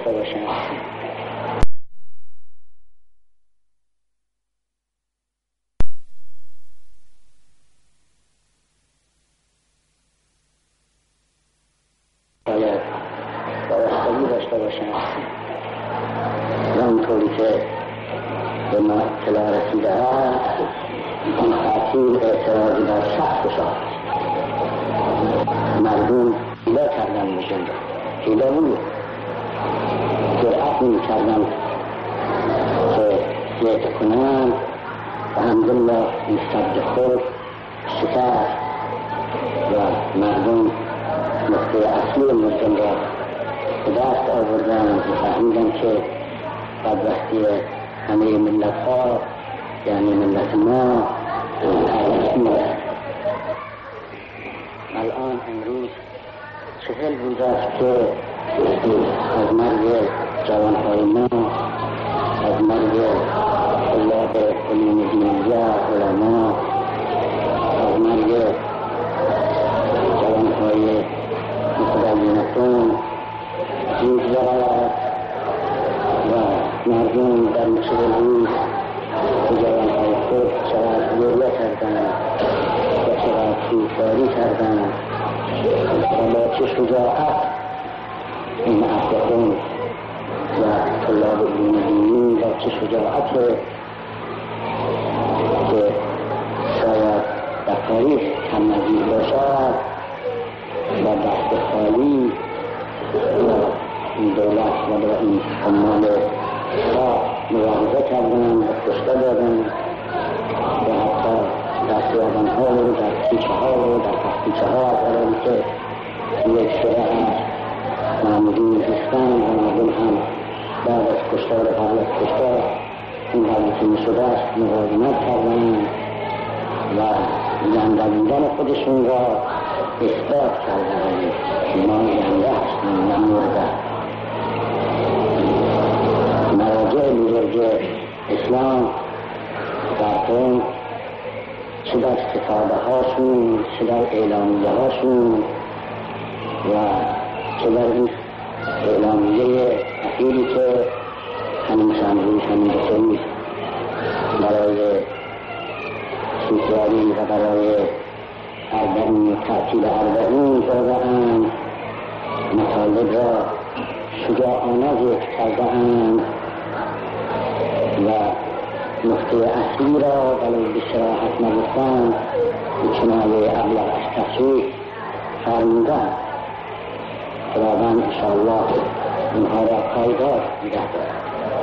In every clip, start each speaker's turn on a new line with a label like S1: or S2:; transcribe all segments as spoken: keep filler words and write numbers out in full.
S1: داشته باشند. باید وابستگی داشته باشند و اونطوری که به ما اطلاع رسیده است این تأثیر اعتراضی بر شخص شد. مردم حیله کردن میشن، حیله بود جرأت نمی کردن که زیت کنند و الحمدلله این صد خود شکست و مردم نقطه اصلی مردم را به دست آوردن و فهمیدن که بدبختی همه ملت ها یعنی ملت ما این است. الان امروز چهل روز است که از مرگ جوانهای ما، از مرگ طلاب علوم دینیه، علما، از مرگ جوانهای متدینتون می‌گذرد و مردم در چهل روز به جوانهای خود چقدر گریه کردند و چقدر سوگواری کردند و با چه شجاعت این احیان و طلاب علوم دینی با چه شجاعت که شاید در تاریخ کم نظیر باشد با دست خالی و این دولت و با این عمال را مبارزه کردن و کشته دادن و حتی دستیابان ها رو در پیچه ها و در تختیچه ها از آرامی که یک شده است معمولی هستن و مردم هم بعد از کشتار قبل از کشتار این حالی که می شده است مقاومت کردن و زندگیدن خودشون را اثبات کردن ما زنده هستیم نه مرده. مراجع بزرگ اسلام در قوم چه در استفاده هاشون چه در اعلامیه هاشون و چه در این اعلامیه اخیری که همین چند روز همین بسروز برای سوگواری و برای اربعین تأکید اربعین داده‌اند مطالب را شجاعانه ذکر کرده‌اند و نقطه اصلی را ولو به صراحت نگفتند به کنایه ابلغ از تصریح فرمودند. خداوند انشاءالله اینها را پایدار نگه دارد.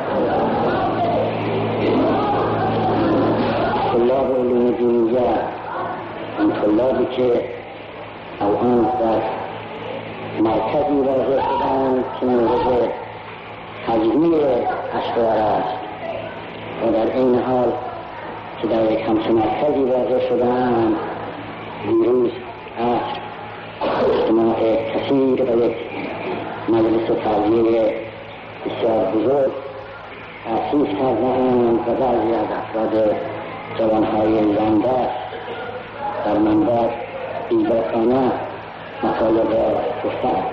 S1: طلاب علوم دینیه این طلابی که الان در مرکزی واقع شدند که مورد تجمیع اشرار است و در این حال که در یک همچه مرکزی واقع شدند دیروز عصر اجتماع کثیر و یک مجلس تعزیه بسیار بزرگ تأسیس کردند و بعضی از افراد جوانهای زنده در منبر بیباکانه مطالب را گفتند.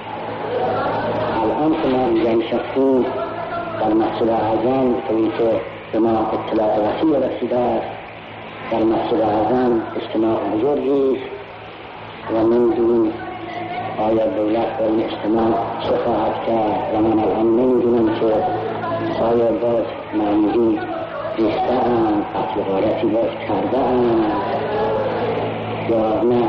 S1: الان که ما اینجا نشستیم در مسجد اعظم طوری که به ما اطلاع وسیع رسیده است در مسجد اعظم اجتماع بزرگی است و نمی‌دونیم آیا دولت با این اجتماع چه خواهد کرد و من الان نمی‌دونم که آیا باز معمولی ریخته‌اند قتل غارتی باز کرده‌اند یا نه.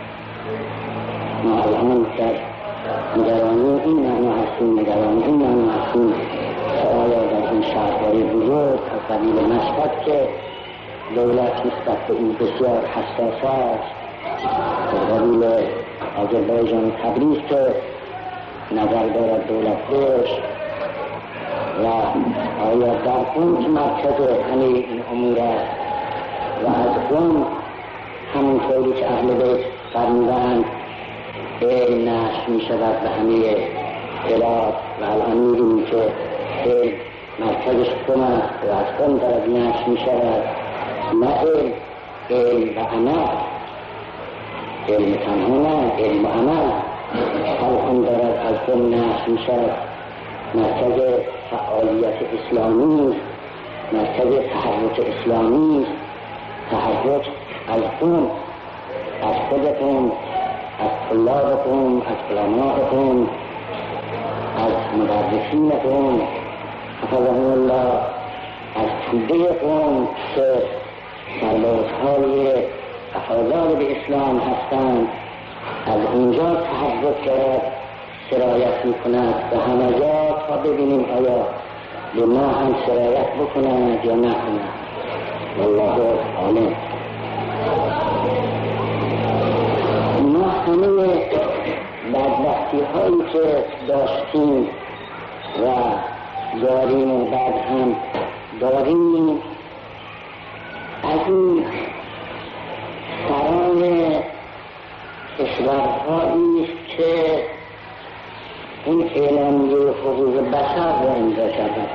S1: ما الان در نگرانی این معنا هستیم نگرانی این معنا هستیم که آیا در این شهرهای بزرگ از قبیل مشهد که دولت نسبت به این بسیار حساس است در قبیل آذربایجان و تبریز که نظر دارد دولت بهش و آیا در اون که مرکز همه این امور است و از اون همونطوری که اهل بیت فرمودند علم نشر می شود به همه بلاد و الان می‌بینیم که علم مرکزش قم است و از قم دارد نشر می شود نه علم علم و عمل علم تنها نه علم و عمل الان دارد از قم نشر می شود مرکز فعالیت اسلامی است، مرکز تحرک اسلامی است. تحرک از قوم، از خودتون، از طلابتون، از علماءتون، از مدرسینتون حفظهم الله، از توده قوم که سربازهای وفادار به اسلام هستند، از اینجا تحرک دارد سرایت میکند و همه جا تا ببینیم آیا به ما هم سرایت بکنند یا نکنند. والله عالم. ما همه بدبختی هایی که داشتیم و داریم و بعد هم داریم از این سران کشورهایی است که این اعلامیه حقوق بشر را امضا کردند.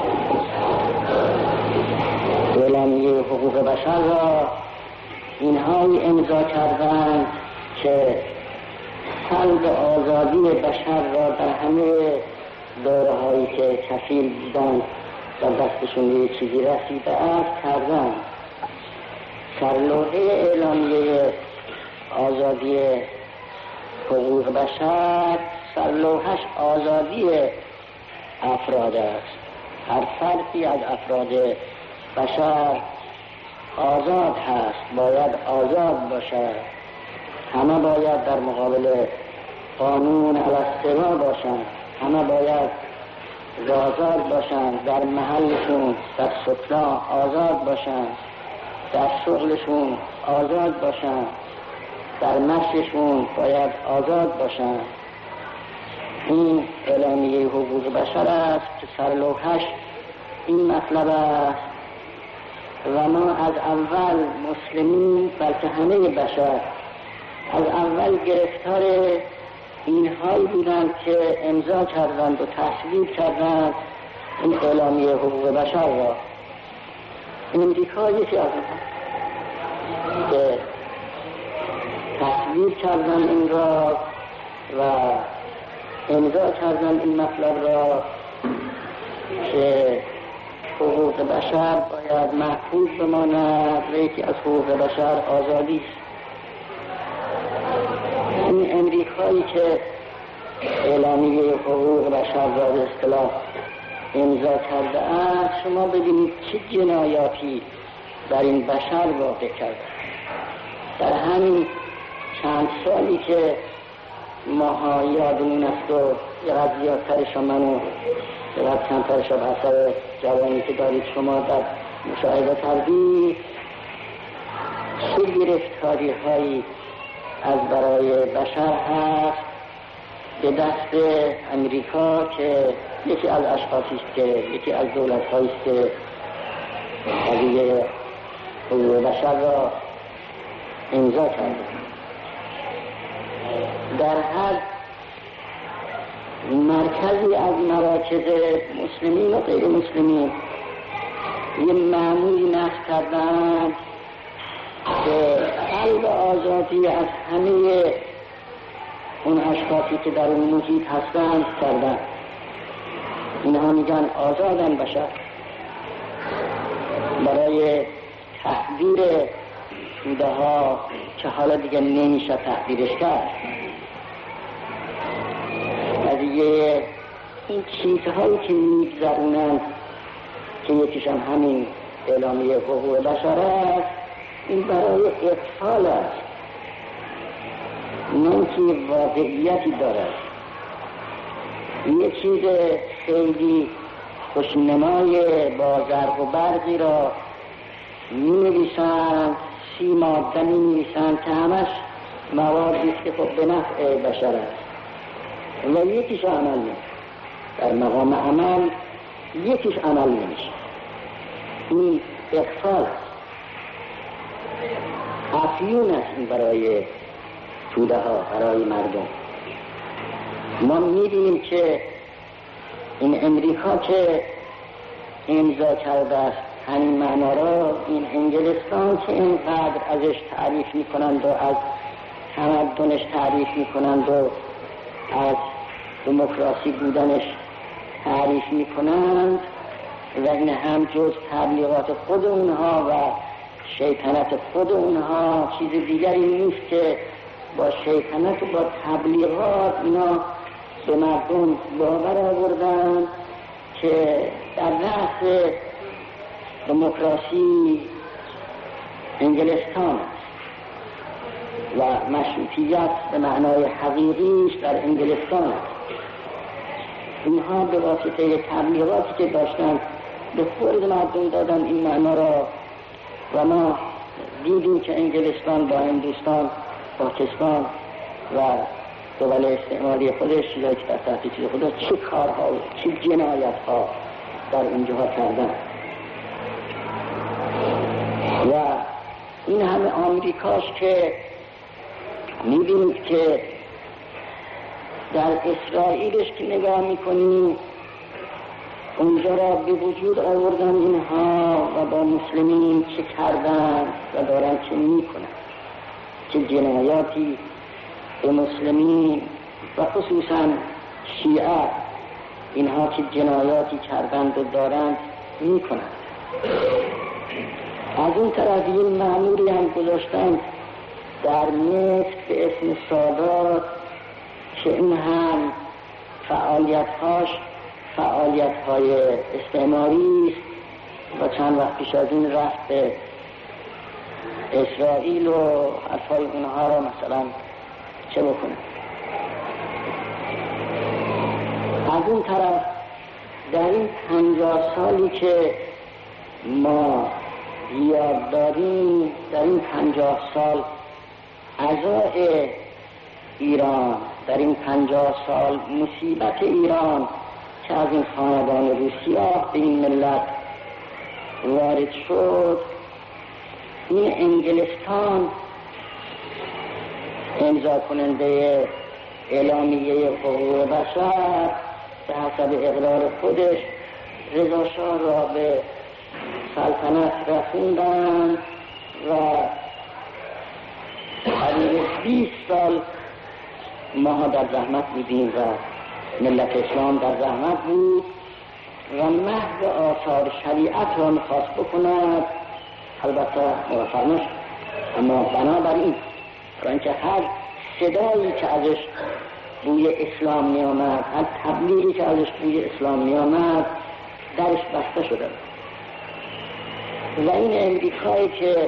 S1: اعلامیه حقوق بشر را اینهایی امضا کردند که سلب آزادی بشر را در همه دورهایی که کفیل بودند و دستشون یه چیزی رسیده است کردند. سرلوحه اعلامیه آزادی حقوق بشر سرلوحش آزادی افراد است. هر فردی از افراد بشر آزاد هست، باید آزاد باشد. همه باید در مقابل قانون الاستوا باشند، همه باید آزاد باشند، در محلشون در سکنا آزاد باشند، در شغلشون آزاد باشند، در مشیشون باید آزاد باشند. این اعلامیه حقوق بشر است که سرلوحش این مطلب است و ما از اول مسلمین بلکه همه بشر از اول گرفتار اینهایی بودند که امضا کردند و تصویب کردند این اعلامیه حقوق بشر را. امریکا یکی از اونها که تصویب کردند این را و امضا کردند این مطلب را که حقوق بشر باید محفوظ بماند و یکی از حقوق بشر آزادی است. این امریکایی که اعلامیه حقوق بشر را به اصطلاح امضا کرده است، شما ببینید چه جنایاتی در این بشر واقع کرده. در همین چند سالی که ماها یادمون است و یقدر زیادترش منو یقدر کمترش به اثر جوانی که دارید شما در مشاهده کردید، چه گرفتاری هایی از برای بشر هست به دست امریکا که یکی از اشخاصی است که یکی از دولت هایی است که قضیه حقوق بشر را امضا کرده. در هر مرکزی از مراکز مسلمین و غیر مسلمین یه معمولی نصب کردن که قلب آزادی از همه اون اشخاصی که در اون محیط هستند کردن. اینها میگن آزادن بشر. برای تحقیر توده ها که حالا دیگه نمیشه تحقیرش کرد، قضیه این چیزهایی که میگذرونند که یکیش هم همین اعلامیه حقوق بشر است، این برای اطفال است، نه که واقعیتی دارد. یه چیز خیلی خوشنمای با زرق و برقی را می نویسند، سی ماده می نویسند که همش موادی است که خب به نفع بشر است و یکیش عمل نمیشه. در مقام عمل یکیش عمل نمیشه. این اخفال است، افیون است این برای توده ها، برای مردم. ما می‌بینیم که این امریکا که امضا کرده است همین معنا را، این انگلستان که اینقدر ازش تعریف میکنند و از تمدنش تعریف میکنند و از دموکراسی بودنش تعریف میکنند و این هم جز تبلیغات خود اونها و شیطنت خود اونها چیز دیگری نیست که با شیطنت و با تبلیغات اینا به مردم باور آوردن که در رأس دموکراسی انگلستان است و مشروطیت به معنای حقیقیش در انگلستان است. اینها به واسطه تبلیغاتی که داشتن به خورد مردم دادن این معنا را و ما دیدیم که انگلستان با هندوستان، پاکستان و دول استعماری خودش چیزایی که در تحت چیز خودش چه کارها و چه جنایت ها در اونجاها کردن و این همه آمریکاش که میبینید که در اسرائیلش که نگاه میکنیم اونجا را به وجود آوردن اینها و با مسلمین چه کردن و دارن چه میکنن، چه جنایاتی به مسلمین و خصوصا شیعه اینها چه جنایاتی کردند و دارند میکنند. از اون طرف یه مأموری هم گذاشتن در مصر به اسم سادات که این هم فعالیت‌هاش فعالیت‌های استعماری است و چند وقت پیش از این رفت به اسرائیل و حرفای اونها را مثلا چه بکنه. از اون طرف در این پنجاه سالی که ما یاد داریم، در این پنجاه سال اعضای ایران، در این پنجاه سال مصیبت ایران که از این خاندان روسیاه به این ملت وارد شد، این انگلستان امضا کننده اعلامیه حقوق بشر به حسب اقرار خودش رضا شاه را به سلطنت رسوندن و حدود بیست سال ما در زحمت بودیم و ملت اسلام در زحمت بود و محو آثار شریعت را میخواست بکند. البته موفق نشد، اما بنابراین چون هر صدایی که ازش بوی اسلام می آمد، هر تبلیغی که ازش بوی اسلام می آمد درش بسته شده و این امریکایی که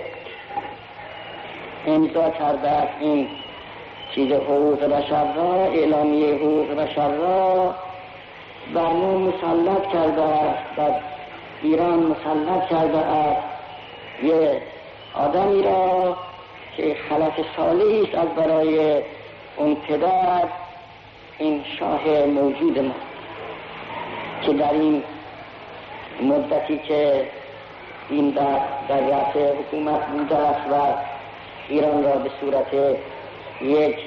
S1: امضا کرده است این چیز حقوق بشر را، اعلامیه حقوق بشر را بر ما مسلط کرده است، در ایران مسلط کرده است یه آدمی را که خلف صالحی است از برای اون پدر، این شاه موجود ما که در این مدتی که این در, در رأس حکومت بوده است و ایران را به صورت یک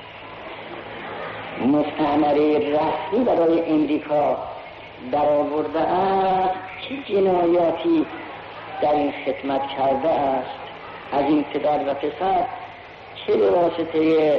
S1: مستعمره رسمی برای امریکا در آورده است، چه جنایاتی در این خدمت کرده است از این پدر و پسر، چه به واسطه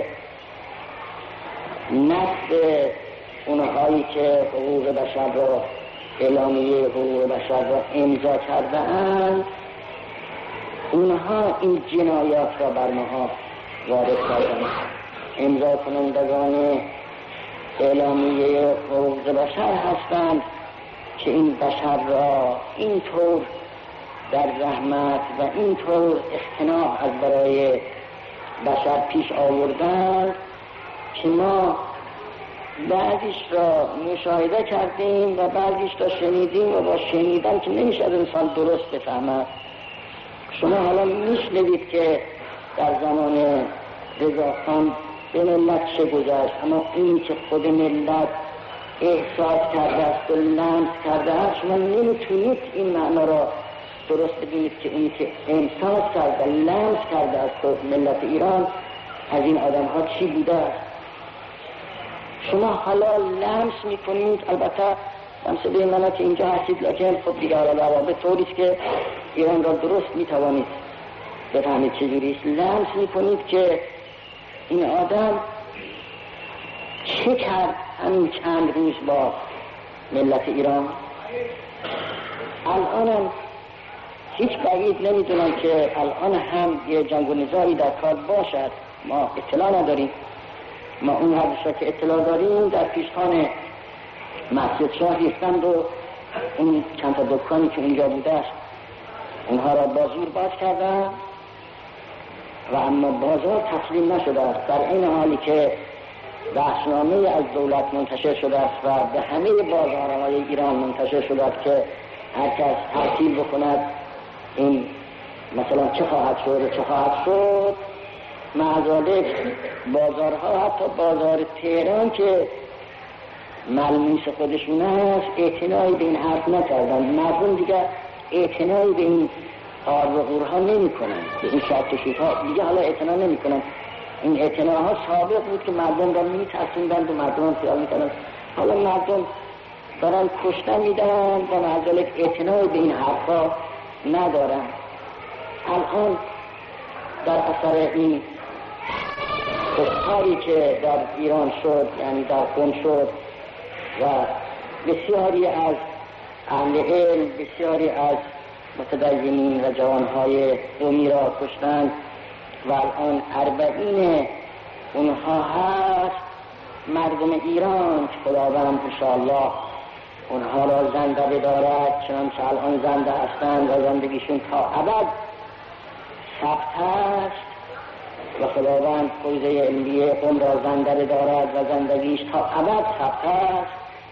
S1: نقض اونهایی که حقوق بشر را، اعلامیه حقوق بشر را امضا کرده اند، اونها این جنایات را بر ما وارد کردند. امضا کنندگان اعلامیه حقوق بشر هستند که این بشر را اینطور در رحمت و اینطور اختناق از برای بشر پیش آوردند که ما بعضیش را مشاهده کردیم و بعضیش را شنیدیم و با شنیدن که نمیشه از انسان درست بفهمد. شما حالا میشنوید که در زمان رضاخان به ملت چه گذشت، اما این که خود ملت احساس کرده است و لمس کرده است، شما نمیتونید این معنا را درست ببینید که این که احساس کرده لمس کرده است خود ملت ایران از این آدم ها چی بوده است. شما حالا لمس میکنید، البته لمس به این معنی که اینجا هستید، لکن خب دیگه حالا به طوریست که ایران را درست میتوانید بفهمید چجوریست. لمس میکنید که این آدم چه کرد همین چند روز با ملت ایران. الانم هیچ بعید نمیدونم که الان هم یه جنگ و نزاعی در کار باشد، ما اطلاع نداریم. ما اون حدیث که اطلاع داریم در پیشخان مسجد شاه ریختند و اون چند تا دکانی که اونجا بوده است اونها را با زور باز کردن و اما بازار تسلیم نشده است، در این حالی که بحثنامه از دولت منتشر شده است و به همه بازارهای ایران منتشر شده است که هر کس تحصیل بکند این مثلا چه خواهد شد و چه خواهد شد. معذالک بازارها، حتی بازار تهران که ملموس خودشون است، اعتنایی به این حرف نکردن. مردم دیگر اعتنایی به این قار و غورها نمی کنن، به این شرط شوتها دیگه حالا اعتنا نمی کنن. این اعتناها سابق بود که مردم را می ترسوندند و مردم را خیال می کنن. حالا مردم دارن کشتن می دارن و معذالک اعتنایی به این حرفها ندارن. الان در اثر این کشتاری که در ایران شد، یعنی در قم شد و بسیاری از اهل علم، بسیاری از متدینین و جوانهای قومی را کشتند و الان اربعین اونها هست. مردم ایران که خداوند انشاءالله اونها را زنده بدارد، چنانچه الان زنده هستند و زندگیشون تا ابد ثبت است و خداوند فیض علمیه قم را زنده بدارد و زندگیش تا ابد ثبت است.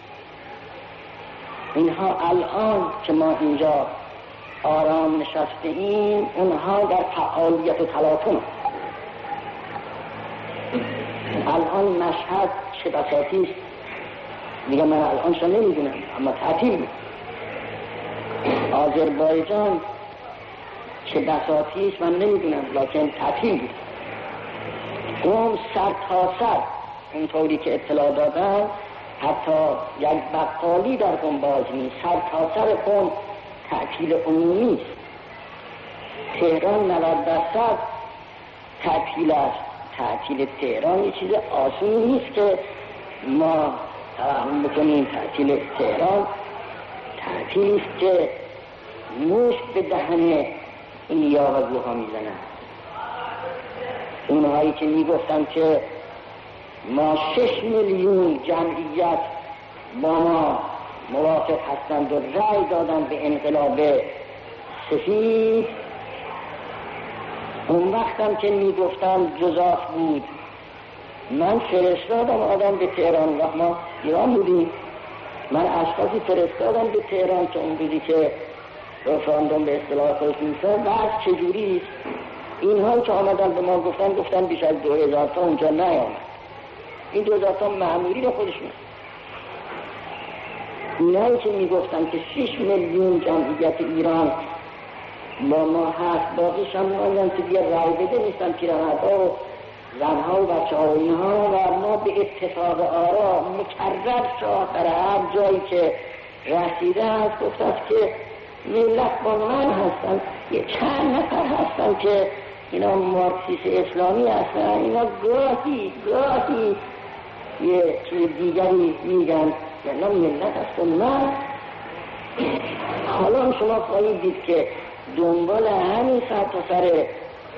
S1: اینها الان که ما اینجا آرام نشسته ایم، اونها در فعالیت و تلاطم. الان مشهد چه بساطی است دیگه من الانش رو نمیدونم، اما تعطیل بود. آذربایجان چه بساطی است من نمیدونم، لکن تعطیل بود. قم سر تا سر اونطوری که اطلاع دادن حتی یک بقالی در قم باز نیست، سر تا سر قم تعطیل عمومی است. تهران نود درصد تعطیل است. تعطیل تهران یه چیز آسونی نیست که ما تفهم بکنیم. تعطیل تهران تعطیلی است که مشت به دهن این یاوه‌گوها میزنن. اونهایی که میگفتن که ما شش میلیون جمعیت با ما موافق هستند و رأی دادن به انقلاب سفید، اون وقتم که میگفتم جزاف بود. من فرستادم آدم به تهران و ما ایران بودیم، من اشخاصی فرستادم به تهران که اون روزی که رفراندوم به اصطلاح خودش میشن بعد چجوری است. اینها که آمدن به ما گفتن گفتن بیش از دو هزار تا اونجا نیامد. این دو هزار تا معمولی رو خودشون. اینهایی که میگفتن که شش میلیون جمعیت ایران با ما هست، باقیش هم آیان که دیگه رای بده نیستن، پیرمردها و زنها و بچه ها و اینها. و ما به اتفاق آرا مکرر شاه در هر جایی که رسیده است گفت است که ملت با من هستن. یه چند نفر هستن که اینا مارکسیست اسلامی هستن، اینا گاهی گاهی یه چیز دیگری میگن، یعنی ملت هستن من. حالا شما خواهید دید که دنبال همین سر تا سر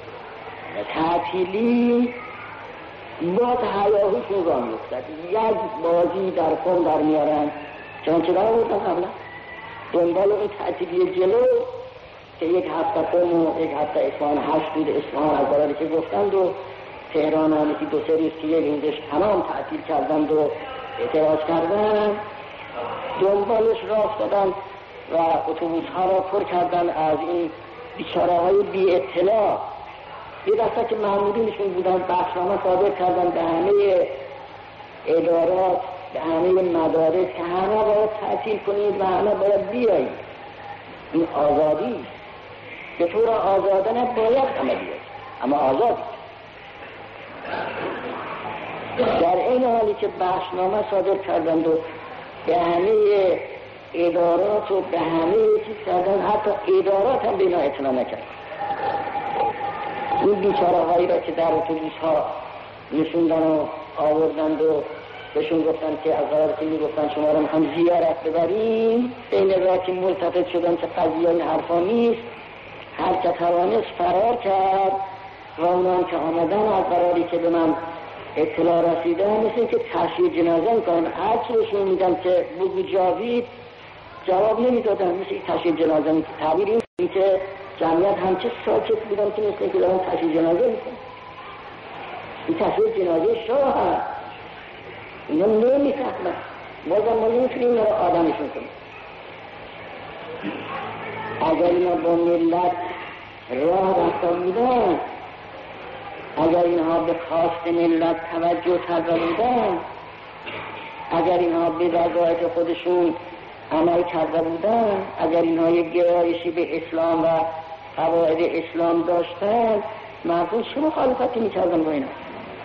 S1: تعطیلی باز حیاهوشون را میفتد. یک بازی در قم در میارن چون چه دارم بودن قبلا دنبال اون تعطیلی جلو که یک هفته قم و یک هفته اصفهان، هشت بود اصفهان از برای که گفتند و تهران هم که دو سه روز که یک روزش تمام تعطیل کردند و اعتراض کردن، دنبالش را افتادن و اتوبوس ها را پر کردن از این بیچاره های بی اطلاع. یه دسته که مامورینشون بودن بخشنامه صادر کردن به همه ادارات، به همه مدارس که همه باید تعطیل کنید و همه باید بیایید. این آزادی به طور آزادانه باید همه بیایید، اما آزادی. در این حالی که بخشنامه صادر کردند و به همه ادارات و به همه چیز کردن، حتی ادارات هم به اینا اطلاع نکرد. این بیچاره هایی را که در اتوبوس ها نشوندن و آوردند و بهشون گفتن که از قرار که میگفتن شما رو هم زیارت ببریم، بین راه که ملتفت شدن که قضیه این حرفا نیست، هر که توانست فرار کرد و اونان که آمدن از قراری که به من اطلاع رسیده مثل که تشییع جنازه میکنن، هر چی بهشون میدن که بگو جاوید جواب نمیدادن، مثل تشییع جنازه میکنن. تعبیر این که جمعیت همچه ساکت بودن که مثل که دارن تشییع جنازه میکنن. این تشییع جنازه شاه هست، اینا نمیفهمن، بازم ما نمیتونیم اینا رو آدمشون کنیم. اگر اینا با ملت راه رفته بودن، اگر اینها به خواست ملت توجه کرده بودن، اگر اینها به وظایف خودشون عمل کرده بودن، اگر اینها یک گرایشی به اسلام و قواعد اسلام داشتن، مردم چه مخالفتی میکردن با اینا؟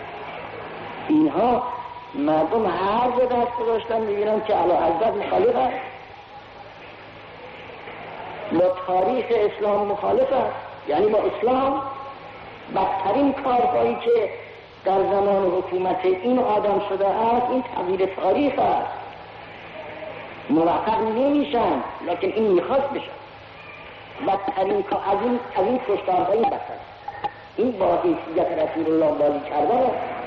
S1: اینها مردم هر جا دست گذاشتن میبینن که اعلیحضرت مخالف است، با تاریخ اسلام مخالف است، یعنی با اسلام. بدترین کارهایی که در زمان حکومت این آدم شده است این تغییر تاریخ است. موفق نمیشن، لکن این میخواست بشن. بدترین کار از این از این کشتارهای بدتر، این با حیثیت رسول الله بازی کردن.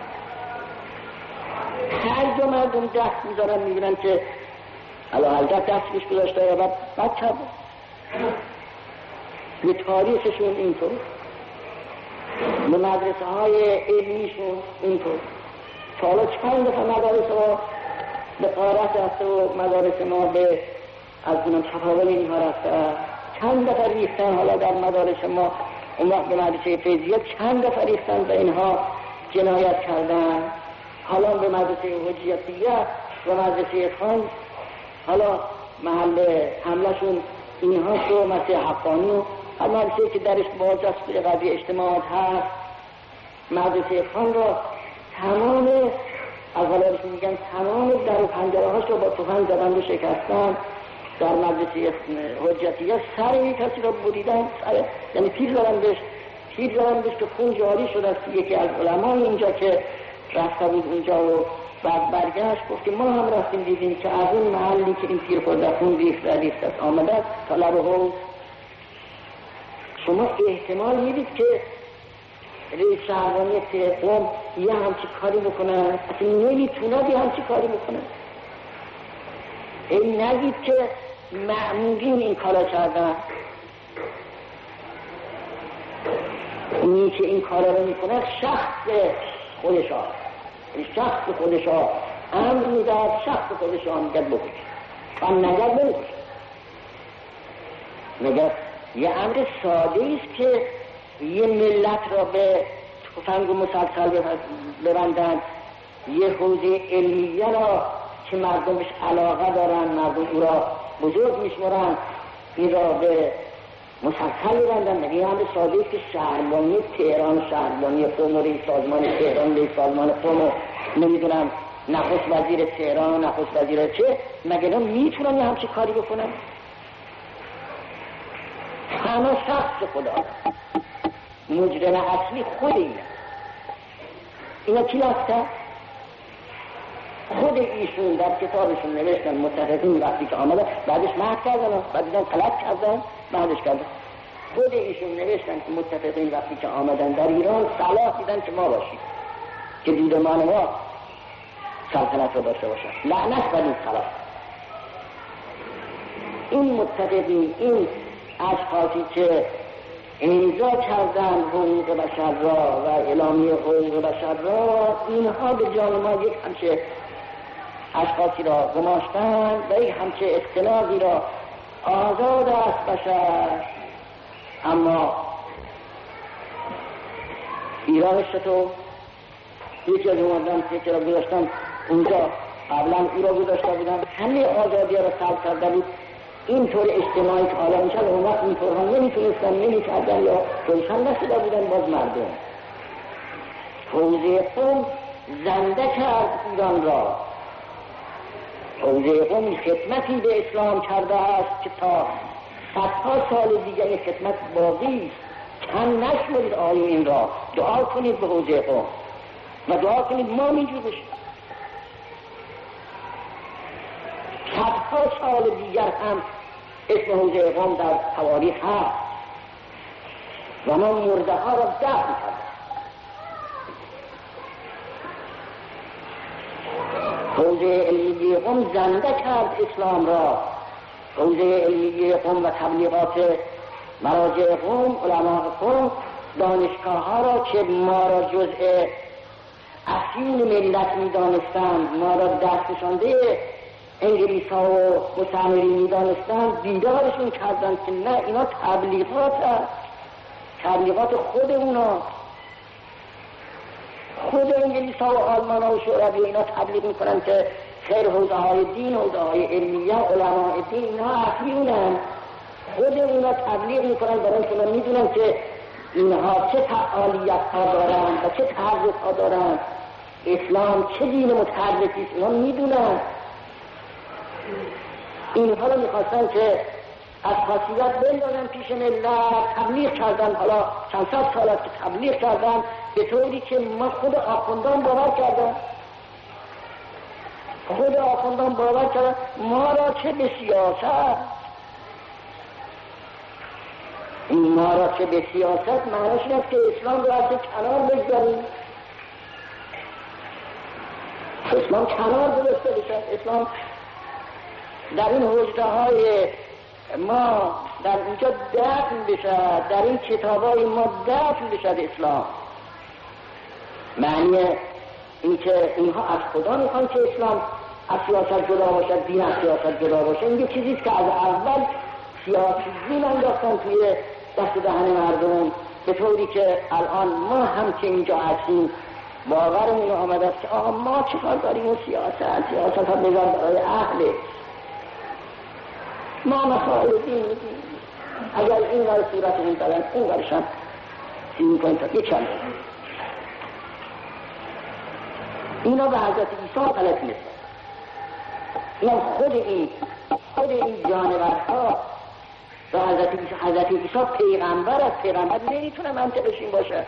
S1: هر جا مردم دست میذارن میبینن که اعلیحضرت دستش گذاشته و بد کرده. به تاریخشون اینطور، به مدرسه های علمیشون اینطور. تا حالا چند دفعه مدارس ها به قارت رفته و مدارس ما به از اونم تفاول اینها رفته، چند دفعه ریختن. حالا در مدارس ما اون وقت به مدرسه فیضیه چند دفعه ریختن به اینها جنایت کردن. حالا به مدرسه حجیتیه و مدرسه خان حالا محل حملشون اینها شو مسیح حقانی و هر مدرسه که درش بازجست قضیه اجتماعات هست. مدرسه خان را تمام از غلابش میگن تمام در و پنجره هاش را با تفنگ زدن و شکستن. در مدرسه حجیتیه سر یک کسی را بریدن، یعنی تیر زدن بهش تیر زدن بهش که خون جاری شده است. یکی از علمای اینجا که رفته بود اونجا و بعد برگشت گفت که ما هم رفتیم دیدیم که از اون محلی که این تیر خورده خون ریخته ریخته است آمده تا لب حوض. شما احتمال میدید که رئیس شهربانی تهران یه همچی کاری بکنن؟ اصلا نمیتونه یه همچی کاری بکنن. این نگید که مأمورین این کارا کردن. اونی که این کارا رو میکنه شخص خودش ها، شخص خودش ها امر میداد، شخص خودش ها میگد بکش و نگد بکش. نگد یه امر ساده است که یه ملت را به تفنگ و مسلسل ببندن، یه حوزه علمیه را که مردمش علاقه دارن، مردم او را بزرگ میشمارن، این را به مسلسل ببندن. مگه یه امر ساده است که شهربانی تهران، شهربانی قم و رئیس سازمان تهران، رئیس سازمان قم و نمیدونم نخست وزیر تهران، نخست وزیر چه، مگه اینا میتونن یه همچی کاری بکنن؟ همه شخص خدا، مجرم اصلی خود اینا. اینا کی لفته؟ خود ایشون در کتابشون نوشتن متحدین وقتی که آمده بعدش مهد کردن، بعد دیدن غلط کردن مهدش کردن. خود ایشون نوشتن که متحدین وقتی که آمدن در ایران صلاح دیدن که ما باشیم، که دیدمان ما سلطنت رو داشته باشن. لعنت بر این صلاح. این متحدین، این اشخاصی که امضا کردن حقوق بشر را و اعلامیه حقوق بشر را، اینها به جان ما یک همچه اشخاصی را گماشتن و یک همچه اختلاقی را. آزاد است بشر، اما ایرانش چطور؟ یکی از اومدن یکی را گذاشتن اونجا، قبلا او را گذاشته بودن، همه آزادی را سلب کرده بود. اینطور اجتماعی که حالا میشن اون وقت اینطور هم نمیتونستن نمیکردن یا روشن نشده بودن باز مردم. حوزه قم زنده کرد ایران را. حوزه قم خدمتی به اسلام کرده است که تا صدها سال دیگه این خدمت باقی است. کم نشمرید آیه این را. دعا کنید به حوزه قم و دعا کنید ما اینجور بشیم. صدها سال دیگر هم اسم حوزه قم در تواریخ هست و ما مرده ها را دفن کردیم. حوزه علمیه قم زنده کرد اسلام را. حوزه علمیه قم و تبلیغات مراجع قم، علماء قم، دانشگاه ها را که ما را جزء اصیل ملت می دانستند، ما را دستشانده انگلیس ها و مستعمرین می دانستند، بیدارشون کردند که نه، اینا تبلیغات هست، تبلیغات خود اونا، خود انگلیس ها و آلمان ها و شوروی اینا تبلیغ می کنند که خیر حوزه های دین، حوزه های علمیه، علماء دین اینا اصلیونن. خود اونا تبلیغ می کنند برای که ما می دونن که اینها چه فعالیت ها دارند و چه تحرک ها دارند، اسلام چه دین متحرکی است، اینا می دونن. اینها رو می خواستن که از خاصیت بندازن پیش ملت، تبلیغ کردن. حالا چند صد سال است که تبلیغ کردن به طوری که ما خود آخوندان باور کردن، خود آخوندان باور کردن ما را چه به سیاست، این ما را چه به سیاست معنیش این است که اسلام را از کنار بگذاریم، اسلام کنار گذاشته بشد. اسلام در این حجره های ما در اینجا دفن بشد، در این کتاب های ما دفن بشد اسلام. معنی این که اینها از خدا میخوان که اسلام از سیاست جدا باشد، دین از سیاست جدا باشد. این یه چیزیست که از اول سیاسیون انداختن توی دست دهن مردم، به طوری که الان ما هم که اینجا هستیم باورمون آمده است که آقا ما چه کار داریم اون سیاست، سیاست ها بذار برای اهله، ما مسائل دین میگیم. اگر این ور صورت این دارن اون ورشن این کنید تا یک چند اینا به حضرت عیسی غلط نیست. اینا خود این خود این جانورها به حضرت عیسی، حضرت عیسی پیغمبر است، پیغمبر نمیتونه منطقش این باشه.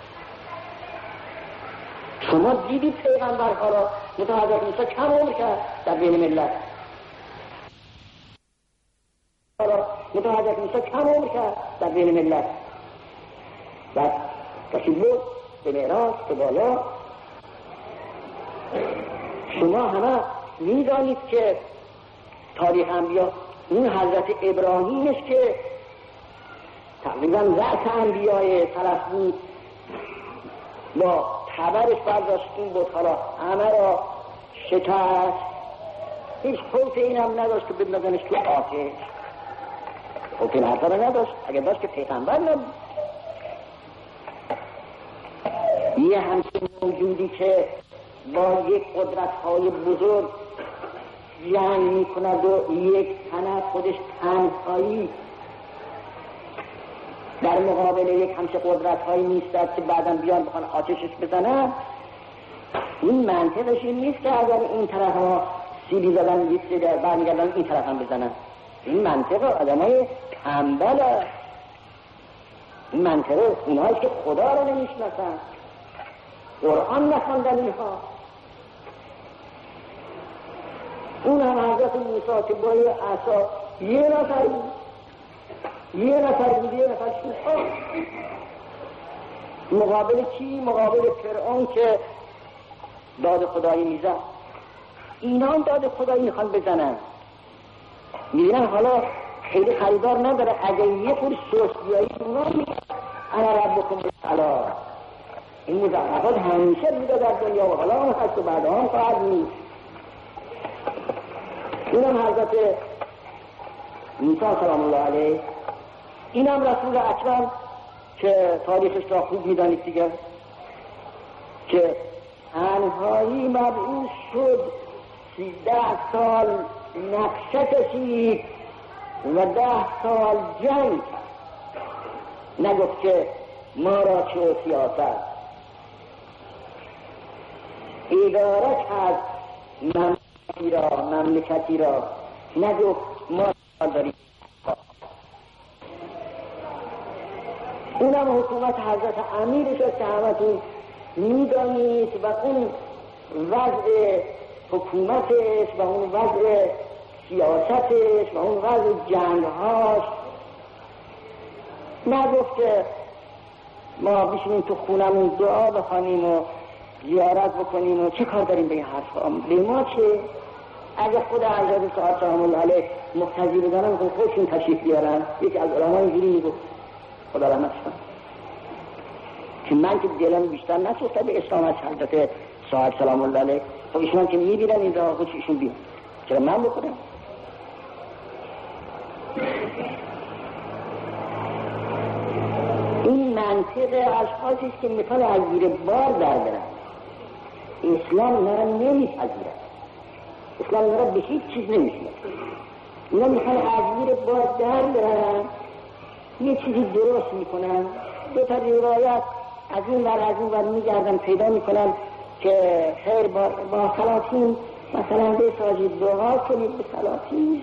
S1: شما دیدید پیغمبرها را، مثل حضرت عیسی کم عمر کرد در بین ملت، مثل حضرت عیسی کم عمر کرد در بین ملت و کسی بود به معراج به بالا. شما همه میدانید که تاریخ انبیا این حضرت ابراهیم است که تقریبا رأس انبیای فلسطین با خبرش برداشتین بود، حالا همه را شکست، هیچ خوف این هم نداشت که بندازنش تو آتش، خوف این حرفا را نداشت. اگر داشت که پیغمبر نبود. یه همچین موجودی که با یک قدرت های بزرگ جنگ می کند و یک تن خودش تنهایی در مقابل یک همچه قدرت هایی نیستد که بعدا بیان بخوان آتشش بزنن. این منطقش این نیست که اگر این طرف ها سیلی زدن یک سیلی برمیگردن این طرف هم بزنن. این منطقه آدم های تنبل است. این منطقه اونهایست که خدا را نمیشناسن، قرآن نخواندن اینها. اون هم حضرت موسی که با یه عصا یه نفر بود، یه نفر بود، یه نفر شوخا مقابل کی؟ مقابل فرعون که داد خدایی میزن. اینا هم داد خدایی میخوان بزنن، میبینن حالا خیلی خریدار نداره. اگه یه خور سوست بیایی اونا میگن انا ربکم الاعلی. این مزخرفات همیشه بوده در دنیا و حالا هم هست و بعد هم خواهد نیست. اینم حضرت موسی سلام الله علیه، اینم رسول اکرم که تاریخش را خوب میدانید دیگه، که تنهایی مبعوث شد، سیزده سال نقشه کشید و ده سال جنگ. نگفت که ما را چه سیاست اداره کرد مملکتی را مملکتی را نگفت ما داریم. اونم حکومت حضرت امیرش است که همتون میدانید و اون وضع حکومتش و اون وضع سیاستش و اون وضع جنگهاش نگفت که ما بشینیم تو خونمون دعا بخوانیم و زیارت بکنیم و چه کار داریم به این حرفا؟ به ما چه؟ اگه خود حضرت سعد سلام الله علیه مقتضی بودن میخواد خودشون تشریف بیارن. یکی از علما اینجوری میگفت، خدا رحمتش کنه، که من که دلم بیشتر نسوخته به اسلام از حضرت سعد سلام الله علیه، خب ایشون که میبینن این راه خودش ایشون بیان، چرا من بکنم؟ این منطق اشخاصی است که میخوان از زیر بار در برن. اسلام اینا را نمیپذیرد، اسلام اینا را به هیچ چیز نمیشنه. اینا میخوان از زیر بار در برن، یه چیزی درست میکنن، دو تا روایت از این ور از این ور میگردن پیدا میکنن که خیر با, با سلاطین مثلا بسازید، دعا کنید به سلاطین.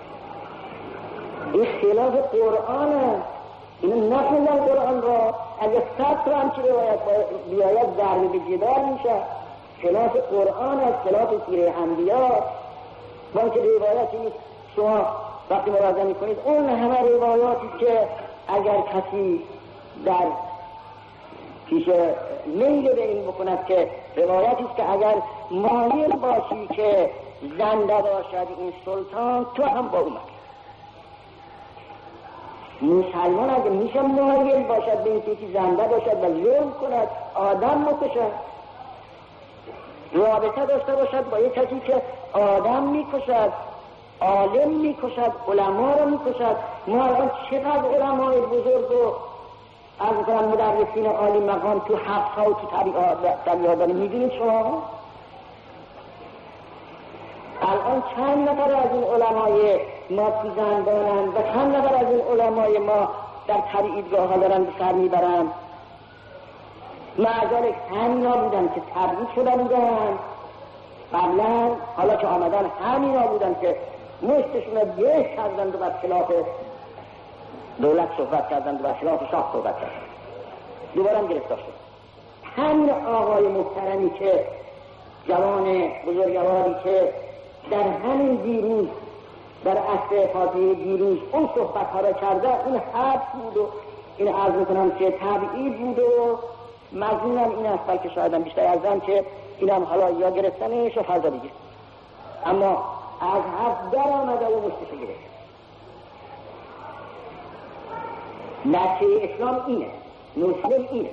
S1: این خلاف قرآن است. اینو نخوندن قرآن را، اگه صد تا همچه روایت بیاید ضرب به جدال میشه. خلاف قرآن است، خلاف سیره انبیا. با اینکه روایتی نیست شما وقتی مراجعه میکنید اون همه روایاتی که اگر کسی در پیش میل به این بکند که روایتی است که اگر مایل باشی که زنده باشد این سلطان تو هم با اومد. مسلمان اگه میشه مایل باشد به این که زنده باشد و ظلم کند، آدم مکشد، رابطه داشته باشد با یک کسی که آدم میکشد، عالم میکشد، علما رو میکشد. ما الان چقدر علمای بزرگ و از کنم مدرسین عالی مقام تو حبس ها و تو طبیعات داریم، میدونید شما؟ الان چند نفر از این علمای ما تو زندانن و چند نفر از این علمای ما در تبعیدگاه ها دارن به سر میبرن. معذالک همینا بودن که تبعید شده بودن قبلا، حالا که آمدن همینا بودن که مشتشون رو گه کردند و بر خلاف دولت صحبت کردند و بر خلاف شاه صحبت کردند، دوباره هم گرفتار شد. همین آقای محترمی که جوان بزرگواری که در همین دیروز در عصر فاتحه دیروز اون صحبت ها را کرده، این حبس بود و این عرض میکنم که تبعید بود و مضمونم این است، بلکه شایدم بیشتر از هم که اینم حالا یا گرفتنش و فردا دیگه، اما از حبس در آمده و مشتش گرفت. نتیجه اسلام اینه، مسلم اینه.